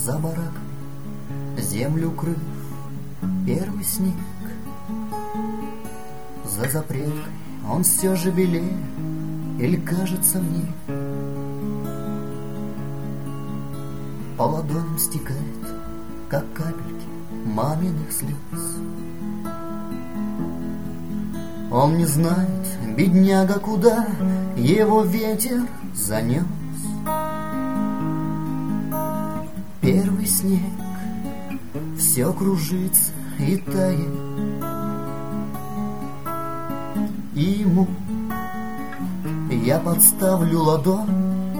За бараком землю укрыв первый снег, за запреткой он все же белее, или кажется мне. По ладоням стекает, как капельки маминых слез. Он не знает, бедняга, куда его ветер занес. Первый снег, все кружится и тает, и ему я подставлю ладонь.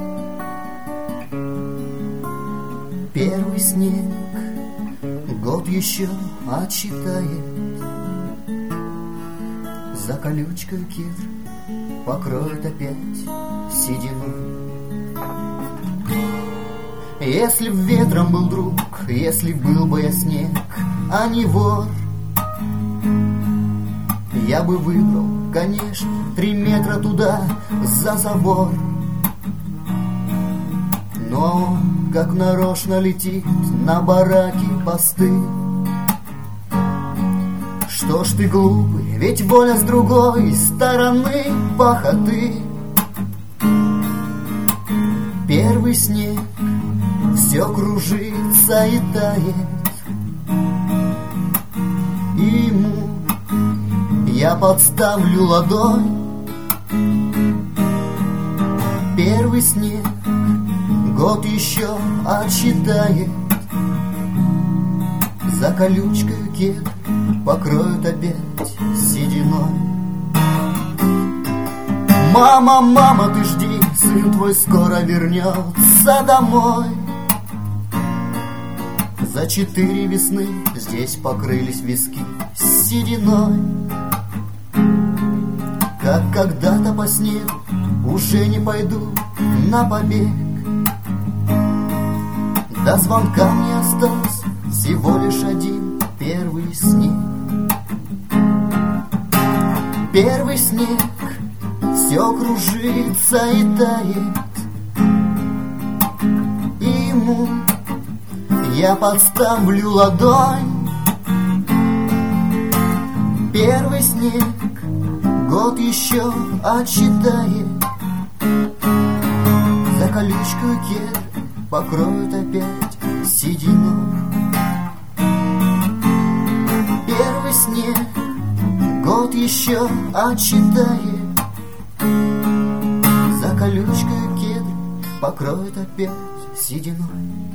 Первый снег год еще отсчитает, за колючкой кедр покроет опять сединой. Если б ветром был друг, если был бы я снег, а не вор, я бы выбрал, конечно, 3 метра туда за забор. Но он, как нарочно, летит на бараки посты. Что ж ты глупый, ведь воля с другой стороны пахоты. Первый снег, все кружится и тает, и ему я подставлю ладонь. Первый снег год еще отсчитает, за колючкой кедр покроют опять сединой. Мама, мама, ты жди, сын твой скоро вернется домой. За 4 весны здесь покрылись виски сединой. Как когда-то по снегу уже не пойду на побег. До звонка мне остался всего лишь один первый снег. Первый снег, все кружится и тает, и ему я подставлю ладонь. Первый снег год еще отсчитает, за колючкой кедр покроют опять сединой. Первый снег год еще отсчитает, за колючкой кедр покроют опять сединой.